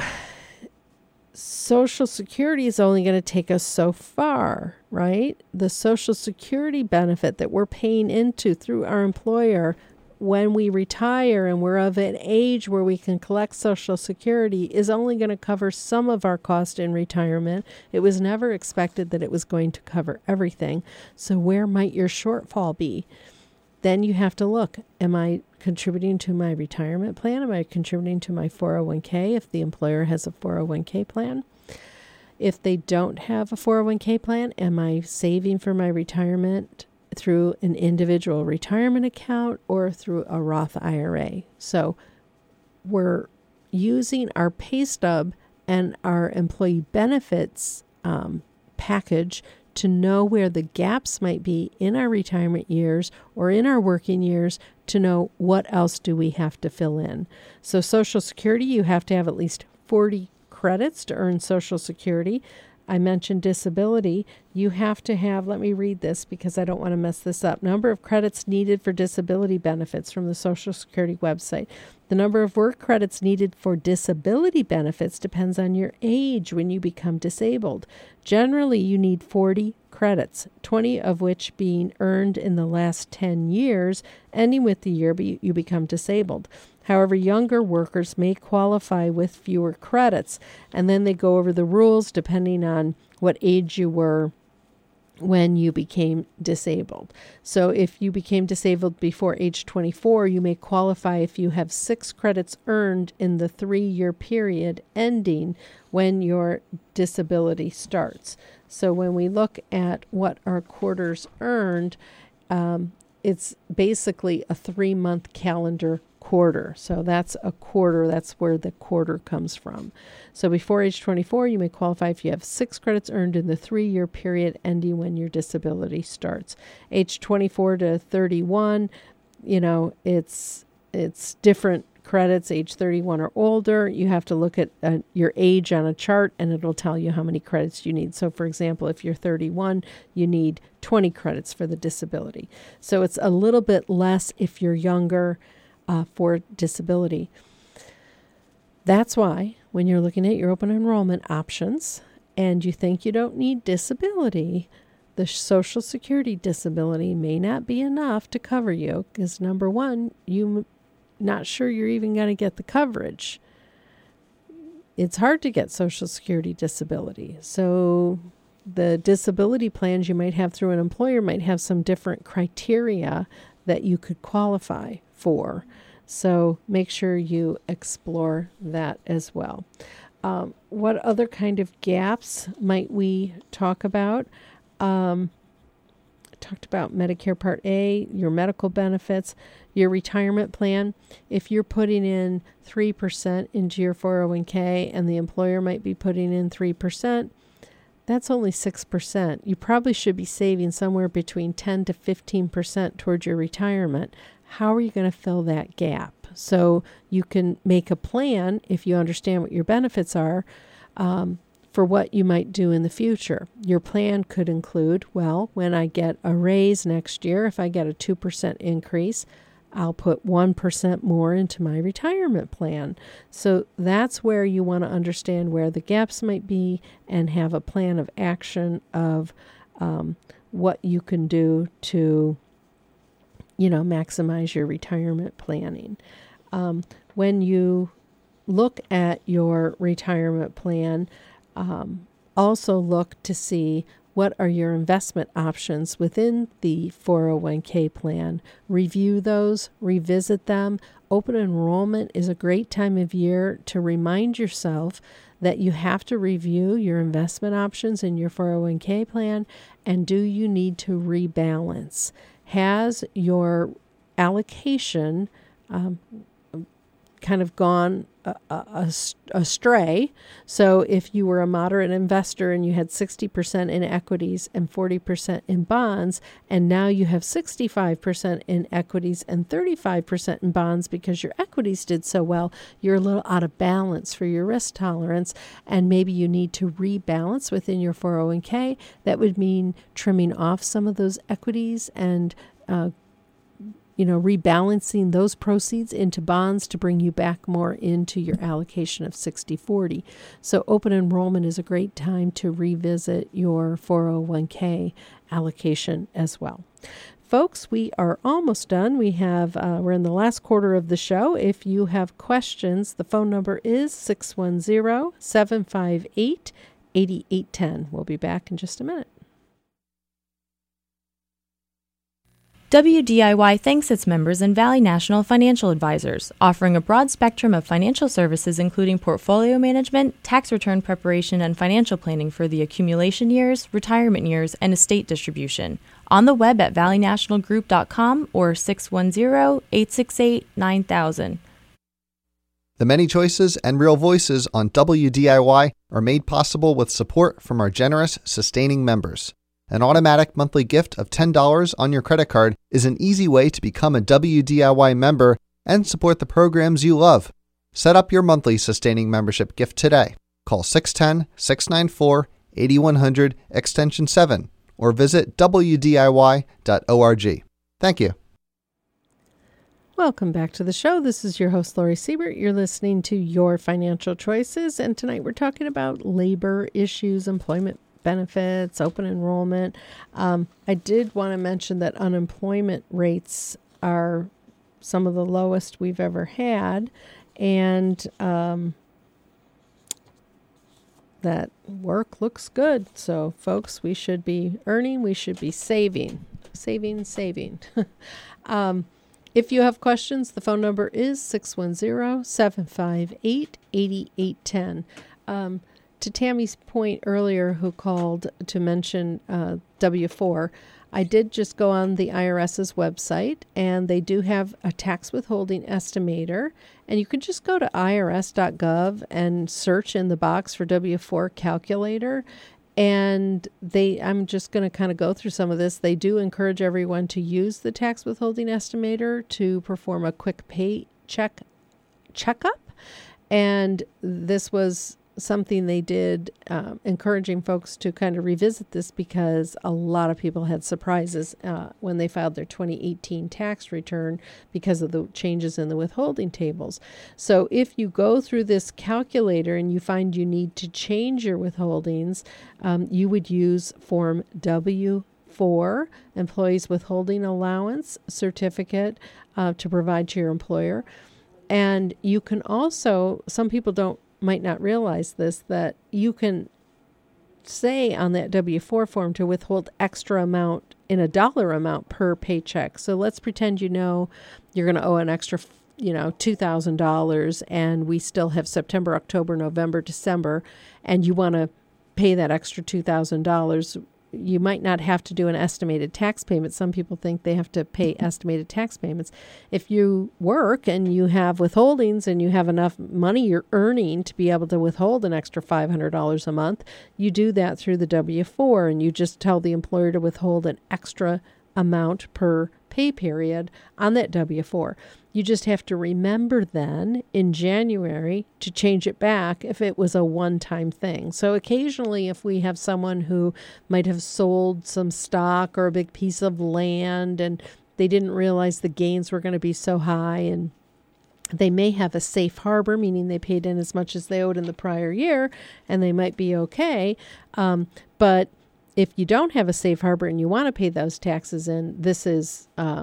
Social Security is only going to take us so far, right? The Social Security benefit that we're paying into through our employer when we retire and we're of an age where we can collect Social Security is only going to cover some of our cost in retirement. It was never expected that it was going to cover everything. So where might your shortfall be? Then you have to look, am I contributing to my retirement plan? Am I contributing to my four oh one k if the employer has a four oh one k plan? If they don't have a four oh one k plan, am I saving for my retirement through an individual retirement account or through a Roth I R A? So we're using our pay stub and our employee benefits um, package to know where the gaps might be in our retirement years or in our working years to know what else do we have to fill in. So Social Security, you have to have at least forty credits to earn Social Security. I mentioned disability. You have to have, let me read this because I don't want to mess this up. Number of credits needed for disability benefits from the Social Security website. The number of work credits needed for disability benefits depends on your age when you become disabled. Generally, you need forty credits, twenty of which being earned in the last ten years, ending with the year you become disabled. However, younger workers may qualify with fewer credits, and then they go over the rules depending on what age you were when you became disabled. So if you became disabled before age twenty-four, you may qualify if you have six credits earned in the three-year period ending when your disability starts. So when we look at what our quarters earned, um, it's basically a three-month calendar quarter. So that's a quarter. That's where the quarter comes from. So before age twenty-four, you may qualify if you have six credits earned in the three-year period ending when your disability starts. Age twenty-four to thirty-one, you know, it's it's different credits. Age thirty-one or older, you have to look at uh, your age on a chart, and it'll tell you how many credits you need. So, for example, if you're thirty-one, you need twenty credits for the disability. So it's a little bit less if you're younger uh, for disability. That's why when you're looking at your open enrollment options and you think you don't need disability, the Social Security disability may not be enough to cover you because, number one, you're not sure you're even going to get the coverage. It's hard to get Social Security disability. So the disability plans you might have through an employer might have some different criteria that you could qualify for. So make sure you explore that as well. Um, what other kind of gaps might we talk about? Um, talked about Medicare Part A, your medical benefits, your retirement plan. If you're putting in three percent into your four oh one k and the employer might be putting in three percent, that's only six percent. You probably should be saving somewhere between ten to fifteen percent towards your retirement. How are you going to fill that gap? So you can make a plan if you understand what your benefits are, um, for what you might do in the future. Your plan could include, well, when I get a raise next year, if I get a two percent increase, I'll put one percent more into my retirement plan. So that's where you want to understand where the gaps might be and have a plan of action of um, what you can do to, you know, maximize your retirement planning. Um, when you look at your retirement plan, Um, also look to see what are your investment options within the four oh one k plan. Review those, revisit them. Open enrollment is a great time of year to remind yourself that you have to review your investment options in your four oh one k plan, and do you need to rebalance? Has your allocation um, kind of gone uh, uh, astray? So if you were a moderate investor and you had sixty percent in equities and forty percent in bonds, and now you have sixty-five percent in equities and thirty-five percent in bonds because your equities did so well, you're a little out of balance for your risk tolerance, and maybe you need to rebalance within your four oh one k. That would mean trimming off some of those equities and uh, you know, rebalancing those proceeds into bonds to bring you back more into your allocation of sixty forty. So open enrollment is a great time to revisit your four oh one k allocation as well. Folks, we are almost done. We have, uh, we're in the last quarter of the show. If you have questions, the phone number is six one zero, seven five eight, eight eight one zero. We'll be back in just a minute. W D I Y thanks its members and Valley National Financial Advisors, offering a broad spectrum of financial services including portfolio management, tax return preparation, and financial planning for the accumulation years, retirement years, and estate distribution. On the web at valley national group dot com or six one zero, eight six eight, nine thousand. The many choices and real voices on W D I Y are made possible with support from our generous, sustaining members. An automatic monthly gift of ten dollars on your credit card is an easy way to become a W D I Y member and support the programs you love. Set up your monthly sustaining membership gift today. Call six one zero, six nine four, eight one zero zero extension seven or visit w d i y dot org. Thank you. Welcome back to the show. This is your host, Lori Siebert. You're listening to Your Financial Choices, and tonight we're talking about labor issues, employment benefits, open enrollment. Um, I did want to mention that unemployment rates are some of the lowest we've ever had, and um, that work looks good. So, folks, we should be earning, we should be saving, saving, saving. um, if you have questions, the phone number is six one zero, seven five eight, eight eight one zero. Um, To Tammy's point earlier, who called to mention uh, W four, I did just go on the IRS's website, and they do have a tax withholding estimator, and you can just go to I R S dot gov and search in the box for W four calculator, and they, I'm just going to kind of go through some of this. They do encourage everyone to use the tax withholding estimator to perform a quick pay check checkup, and this was something they did, um, encouraging folks to kind of revisit this because a lot of people had surprises uh, when they filed their twenty eighteen tax return because of the changes in the withholding tables. So if you go through this calculator and you find you need to change your withholdings, um, you would use Form W four, Employees Withholding Allowance Certificate, uh, to provide to your employer. And you can also, some people don't might not realize this, that you can say on that W four form to withhold extra amount in a dollar amount per paycheck. So let's pretend you know you're going to owe an extra, you know, two thousand dollars, and we still have September, October, November, December, and you want to pay that extra two thousand dollars. You might not have to do an estimated tax payment. Some people think they have to pay estimated tax payments. If you work and you have withholdings and you have enough money you're earning to be able to withhold an extra five hundred dollars a month, you do that through the W four, and you just tell the employer to withhold an extra amount per pay period on that W four. You just have to remember then in January to change it back if it was a one-time thing. So occasionally if we have someone who might have sold some stock or a big piece of land and they didn't realize the gains were going to be so high, and they may have a safe harbor, meaning they paid in as much as they owed in the prior year, and they might be okay. Um, but if you don't have a safe harbor and you want to pay those taxes in, this is um,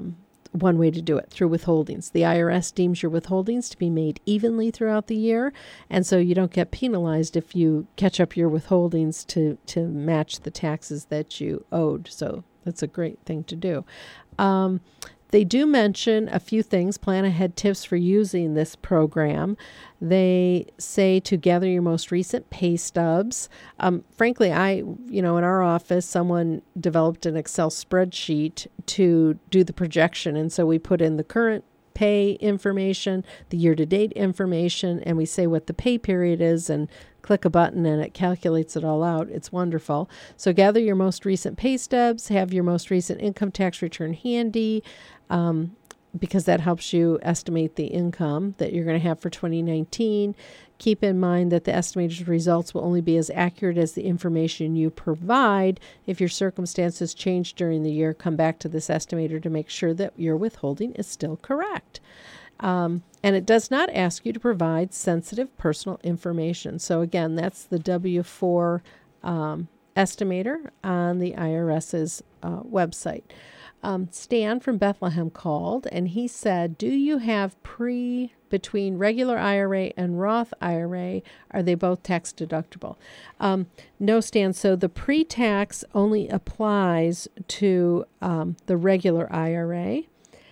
one way to do it, through withholdings. The I R S deems your withholdings to be made evenly throughout the year, and so you don't get penalized if you catch up your withholdings to, to match the taxes that you owed. So that's a great thing to do. Um, They do mention a few things, plan ahead tips for using this program. They say to gather your most recent pay stubs. Um, frankly, I, you know, in our office, someone developed an Excel spreadsheet to do the projection. And so we put in the current pay information, the year-to-date information, and we say what the pay period is and click a button and it calculates it all out. It's wonderful. So gather your most recent pay stubs, have your most recent income tax return handy, um, because that helps you estimate the income that you're going to have for twenty nineteen. Keep in mind that the estimated results will only be as accurate as the information you provide. If your circumstances change during the year, come back to this estimator to make sure that your withholding is still correct. Um, and it does not ask you to provide sensitive personal information. So again, that's the W four um, estimator on the IRS's uh, website. Um, Stan from Bethlehem called and he said, do you have pre between regular I R A and Roth I R A? Are they both tax deductible? Um, no, Stan. So the pre-tax only applies to um, the regular I R A.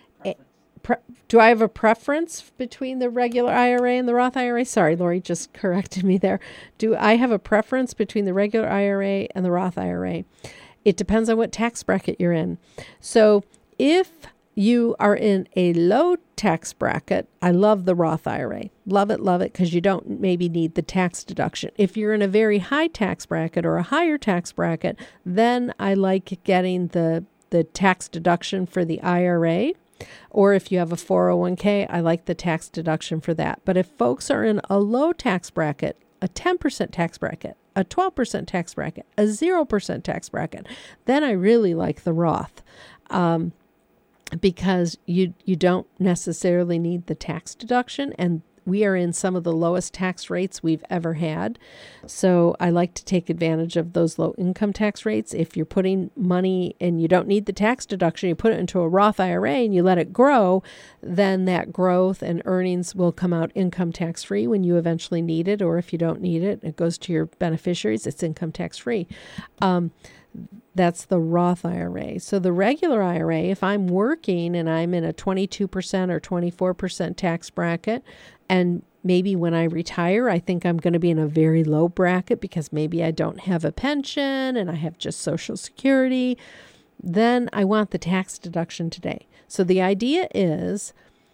Pre- do I have a preference between the regular I R A and the Roth I R A? Sorry, Lori just corrected me there. Do I have a preference between the regular I R A and the Roth I R A? It depends on what tax bracket you're in. So if you are in a low tax bracket, I love the Roth I R A. Love it, love it, because you don't maybe need the tax deduction. If you're in a very high tax bracket or a higher tax bracket, then I like getting the, the tax deduction for the I R A. Or if you have a four oh one k, I like the tax deduction for that. But if folks are in a low tax bracket, a ten percent tax bracket, a twelve percent tax bracket, a zero percent tax bracket, then I really like the Roth, um, because you you don't necessarily need the tax deduction, and we are in some of the lowest tax rates we've ever had. So I like to take advantage of those low income tax rates. If you're putting money and you don't need the tax deduction, you put it into a Roth I R A and you let it grow, then that growth and earnings will come out income tax free when you eventually need it. Or if you don't need it, it goes to your beneficiaries, it's income tax free. Um, That's the Roth I R A. So the regular I R A, if I'm working and I'm in a twenty-two percent or twenty-four percent tax bracket, and maybe when I retire, I think I'm going to be in a very low bracket because maybe I don't have a pension and I have just Social Security, then I want the tax deduction today. So the idea is,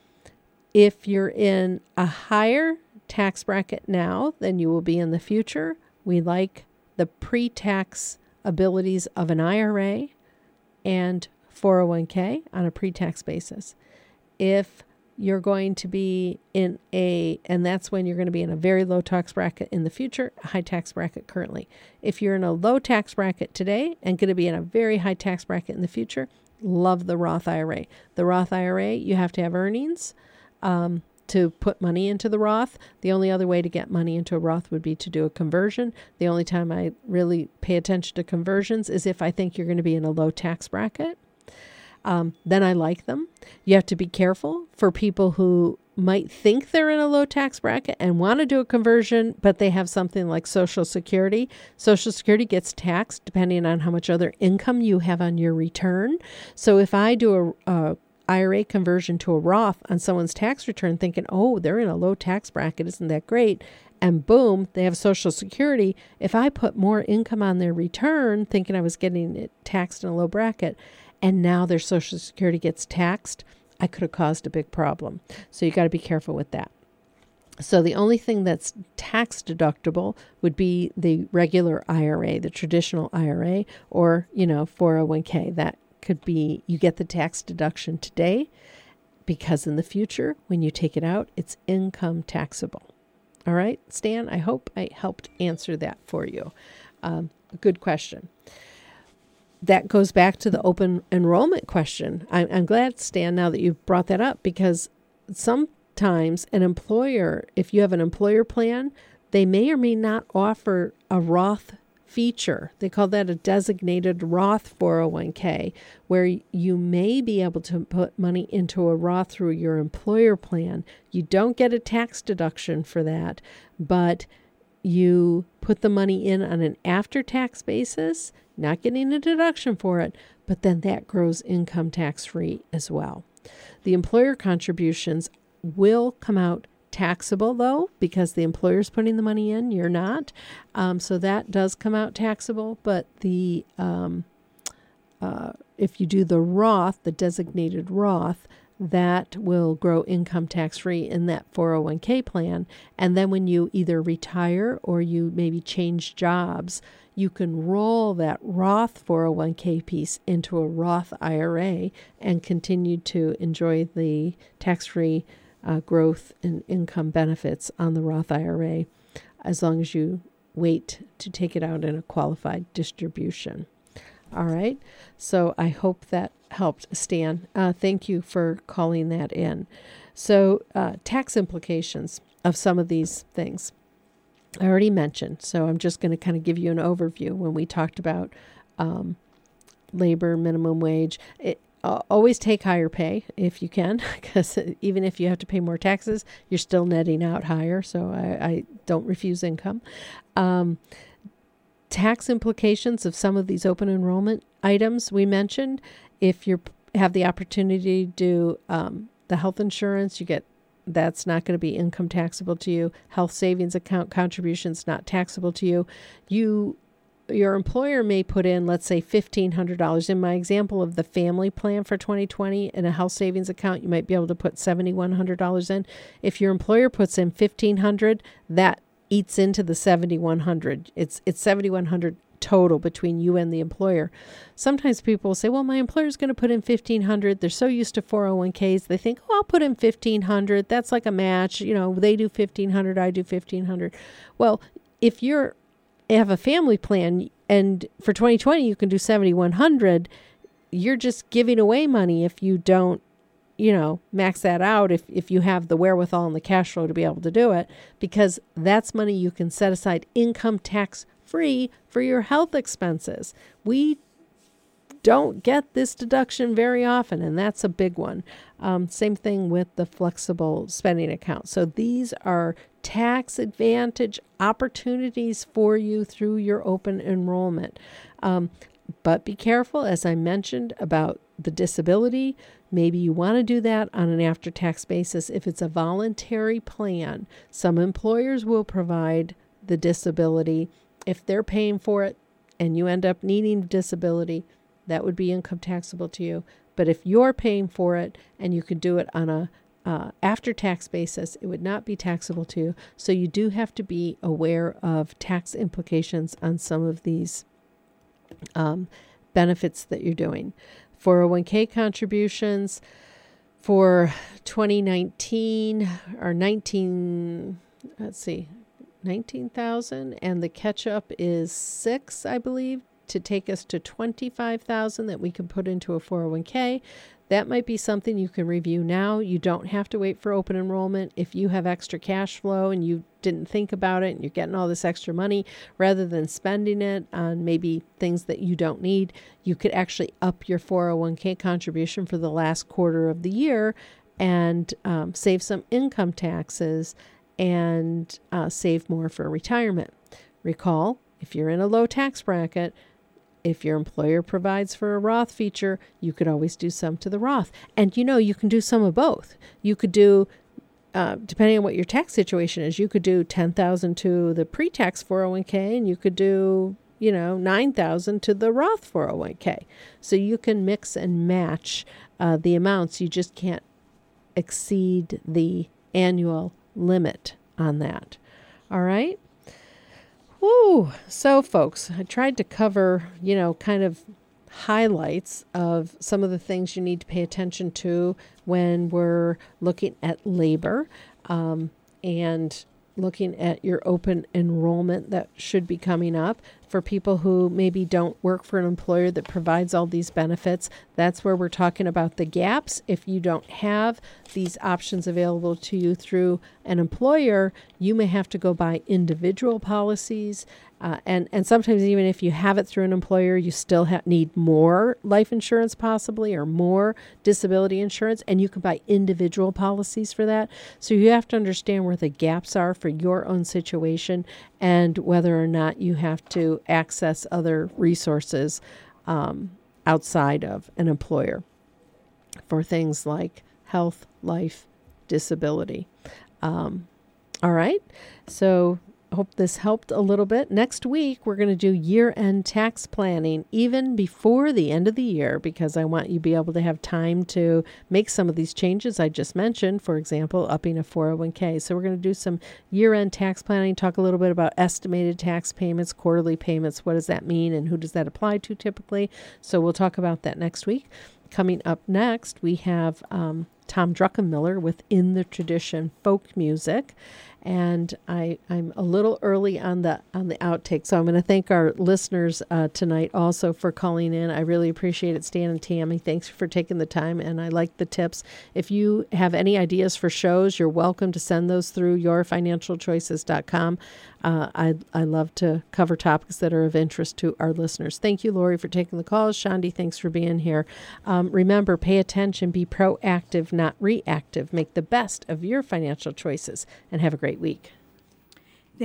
if you're in a higher tax bracket now than you will be in the future, we like the pre-tax abilities of an I R A and four oh one k on a pre-tax basis. If you're going to be in a, and that's when you're going to be in a very low tax bracket in the future, a high tax bracket currently. If you're in a low tax bracket today and going to be in a very high tax bracket in the future, love the Roth I R A. The Roth I R A, you have to have earnings um, to put money into the Roth. The only other way to get money into a Roth would be to do a conversion. The only time I really pay attention to conversions is if I think you're going to be in a low tax bracket. Um, then I like them. You have to be careful for people who might think they're in a low tax bracket and want to do a conversion, but they have something like Social Security. Social Security gets taxed depending on how much other income you have on your return. So if I do a, a I R A conversion to a Roth on someone's tax return thinking, oh, they're in a low tax bracket, isn't that great? And boom, they have Social Security. If I put more income on their return thinking I was getting it taxed in a low bracket, and now their Social Security gets taxed, I could have caused a big problem. So you got to be careful with that. So the only thing that's tax deductible would be the regular I R A, the traditional I R A, or, you know, four oh one k. That could be, you get the tax deduction today because in the future, when you take it out, it's income taxable. All right, Stan, I hope I helped answer that for you. Um, good question. That goes back to the open enrollment question. I'm, I'm glad, Stan, now that you've brought that up, because sometimes an employer, if you have an employer plan, they may or may not offer a Roth feature. They call that a designated Roth four oh one k, where you may be able to put money into a Roth through your employer plan. You don't get a tax deduction for that, but you put the money in on an after-tax basis, not getting a deduction for it, but then that grows income tax-free as well. The employer contributions will come out taxable, though, because the employer's putting the money in, you're not. Um, so that does come out taxable, but the um, uh, if you do the Roth, the designated Roth, that will grow income tax-free in that four oh one k plan. And then when you either retire or you maybe change jobs, you can roll that Roth four oh one k piece into a Roth I R A and continue to enjoy the tax-free Uh, growth and income benefits on the Roth I R A as long as you wait to take it out in a qualified distribution. All right. So I hope that helped, Stan. Uh, thank you for calling that in. So uh, tax implications of some of these things I already mentioned. So I'm just going to kind of give you an overview when we talked about um, labor minimum wage. It, Uh, always take higher pay if you can, because even if you have to pay more taxes, you're still netting out higher. So I, I don't refuse income. Um, tax implications of some of these open enrollment items we mentioned. If you have the opportunity to do um, the health insurance, you get that's not going to be income taxable to you. Health savings account contributions not taxable to you. You Your employer may put in, let's say, fifteen hundred dollars. In my example of the family plan for twenty twenty, in a health savings account, you might be able to put seven thousand one hundred dollars in. If your employer puts in fifteen hundred dollars, that eats into the seven thousand one hundred dollars. It's it's seven thousand one hundred dollars total between you and the employer. Sometimes people will say, well, my employer's going to put in fifteen hundred dollars. They're so used to four oh one k's. They think, oh, I'll put in fifteen hundred dollars. That's like a match. You know, they do fifteen hundred dollars, I do fifteen hundred dollars. Well, if you're have a family plan and for twenty twenty you can do seven thousand one hundred dollars, you're just giving away money if you don't, you know, max that out, if, if you have the wherewithal and the cash flow to be able to do it, because that's money you can set aside income tax free for your health expenses. We don't get this deduction very often, and that's a big one. Um, same thing with the flexible spending account. So these are tax advantage opportunities for you through your open enrollment. Um, but be careful, as I mentioned, about the disability. Maybe you want to do that on an after-tax basis. If it's a voluntary plan, some employers will provide the disability. If they're paying for it and you end up needing disability, that would be income taxable to you. But if you're paying for it and you could do it on a uh, after-tax basis, it would not be taxable to you. So you do have to be aware of tax implications on some of these um, benefits that you're doing. four oh one k contributions for twenty nineteen are nineteen, let's see, nineteen thousand, and the catch-up is six, I believe, to take us to twenty-five thousand that we can put into a four oh one k. That might be something you can review now. You don't have to wait for open enrollment. If you have extra cash flow and you didn't think about it and you're getting all this extra money, rather than spending it on maybe things that you don't need, you could actually up your four oh one k contribution for the last quarter of the year and um, save some income taxes and uh, save more for retirement. Recall, if you're in a low tax bracket, if your employer provides for a Roth feature, you could always do some to the Roth. And you know, you can do some of both. You could do, uh, depending on what your tax situation is, you could do ten thousand to the pre-tax four oh one k, and you could do, you know, nine thousand to the Roth four oh one k. So you can mix and match uh, the amounts. You just can't exceed the annual limit on that. All right. Woo. So, folks, I tried to cover, you know, kind of highlights of some of the things you need to pay attention to when we're looking at labor um, and looking at your open enrollment that should be coming up. for people who maybe don't work for an employer that provides all these benefits. That's where we're talking about the gaps. If you don't have these options available to you through an employer, you may have to go buy individual policies. Uh, and, and sometimes even if you have it through an employer, you still ha- need more life insurance possibly or more disability insurance, and you can buy individual policies for that. So you have to understand where the gaps are for your own situation and whether or not you have to access other resources um, outside of an employer for things like health, life, disability. Um, all right. So hope this helped a little bit. Next week, we're going to do year-end tax planning even before the end of the year, because I want you to be able to have time to make some of these changes I just mentioned, for example, upping a four oh one k. So we're going to do some year-end tax planning, talk a little bit about estimated tax payments, quarterly payments. What does that mean and who does that apply to typically? So we'll talk about that next week. Coming up next, we have um, Tom Druckenmiller with In the Tradition Folk Music. And I, I'm a little early on the on the outtake, so I'm going to thank our listeners uh, tonight also for calling in. I really appreciate it, Stan and Tammy. Thanks for taking the time, and I like the tips. If you have any ideas for shows, you're welcome to send those through your financial choices dot com. Uh, I I love to cover topics that are of interest to our listeners. Thank you, Lori, for taking the calls. Shandi, thanks for being here. Um, remember, pay attention, be proactive, not reactive. Make the best of your financial choices, and have a great week.